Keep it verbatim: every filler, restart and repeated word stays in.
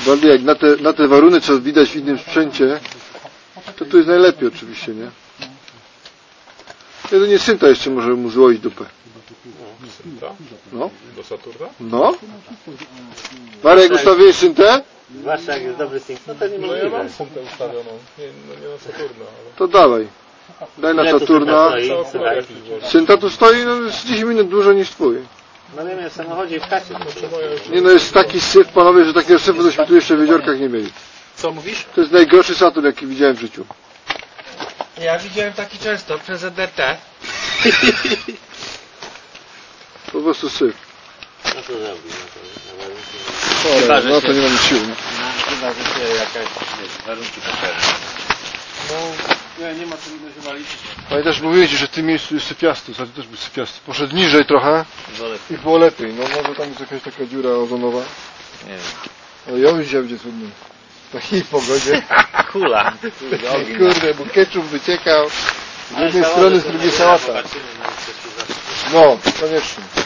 Bardziej jak na te, na te waruny, co widać w innym sprzęcie, to tu jest najlepiej oczywiście, nie? Jedynie Synta jeszcze może mu złoić dupę. Synta? No. Do Saturna? No. Marek, ustawiłeś Syntę? Zwłaszcza jak jest dobry sync, no to nie No możliwe. ja mam Syntę ustawioną. Nie, no nie na Saturna, ale... To dawaj. Daj na Ile tu Saturna. Synta stoi? Cała jakiś włoży. Synta tu stoi no, z dziesięć minut dłużej niż twój. No wiem, w samochodzie i w kasie. Nie no, jest taki syf, panowie, że takiego syfu tośmy tu jeszcze w jeziorkach nie mieli. Co mówisz? To jest najgorszy Saturn, jaki widziałem w życiu. Ja widziałem taki często przez E D T. Po prostu syf. No to zrobi, no to na warunki. Chore, Chyba, że no się- to nie mamy sił. No, chyba, że się jakaś, wiesz, warunki potrzebne. No, nie, nie ma co innego się walić. Pamiętasz, mówiłem ci, że w tym miejscu jest sypiasty, Saturn też był sypiasty. Poszedł niżej trochę Wolę, i było lepiej. No może tam jest jakaś taka dziura ozonowa. nie wiem. Ale ja już dzisiaj będzie cudny. W takiej pogodzie. Kula. Kurde, ogień. Kurde, bo ketchup wyciekał. Z Ale jednej samochód strony, z to drugiej nie sałata. popatrzymy, no, coś tu zawsze. No, koniecznie.